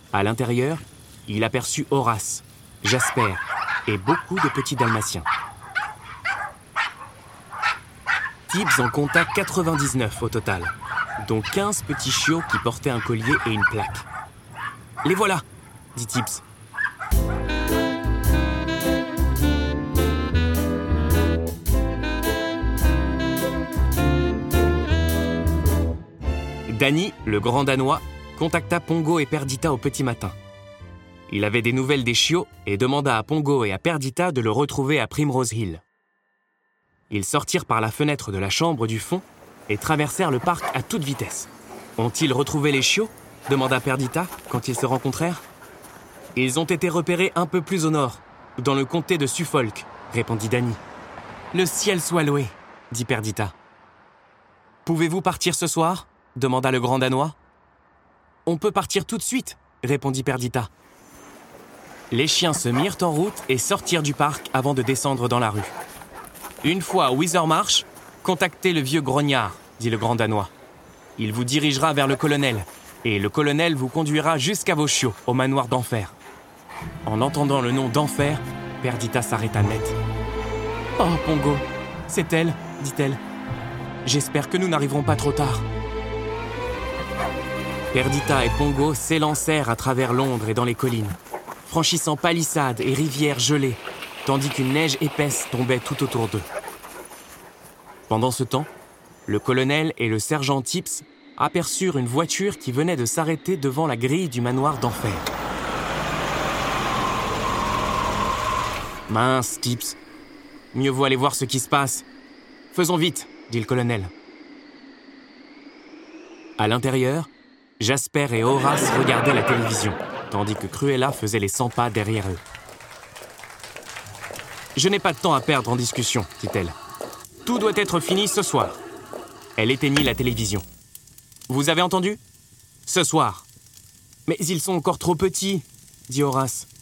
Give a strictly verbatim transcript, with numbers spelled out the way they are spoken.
À l'intérieur, il aperçut Horace, Jasper et beaucoup de petits dalmatiens. Tibbs en compta quatre-vingt-dix-neuf au total, dont quinze petits chiots qui portaient un collier et une plaque. « Les voilà !» dit Tibbs. Danny, le grand Danois, contacta Pongo et Perdita au petit matin. Il avait des nouvelles des chiots et demanda à Pongo et à Perdita de le retrouver à Primrose Hill. Ils sortirent par la fenêtre de la chambre du fond et traversèrent le parc à toute vitesse. « Ont-ils retrouvé les chiots ?» demanda Perdita quand ils se rencontrèrent. « Ils ont été repérés un peu plus au nord, dans le comté de Suffolk, » répondit Danny. « Le ciel soit loué, » dit Perdita. « Pouvez-vous partir ce soir ?» demanda le grand Danois. « On peut partir tout de suite, » répondit Perdita. Les chiens se mirent en route et sortirent du parc avant de descendre dans la rue. Une fois à Withermarsh, contactez le vieux grognard, dit le grand Danois. Il vous dirigera vers le colonel, et le colonel vous conduira jusqu'à vos chiots, au manoir d'Enfer. En entendant le nom d'Enfer, Perdita s'arrêta net. « Oh, Pongo, c'est elle, dit-elle. J'espère que nous n'arriverons pas trop tard. » Perdita et Pongo s'élancèrent à travers Londres et dans les collines, franchissant palissades et rivières gelées, tandis qu'une neige épaisse tombait tout autour d'eux. Pendant ce temps, le colonel et le sergent Tibbs aperçurent une voiture qui venait de s'arrêter devant la grille du manoir d'Enfer. « Mince, Tibbs, mieux vaut aller voir ce qui se passe. Faisons vite, dit le colonel. À l'intérieur, Jasper et Horace regardaient la télévision, tandis que Cruella faisait les cent pas derrière eux. « Je n'ai pas de temps à perdre en discussion, dit-elle. Tout doit être fini ce soir. » Elle éteignit la télévision. « Vous avez entendu ? Ce soir. »« Mais ils sont encore trop petits, dit Horace.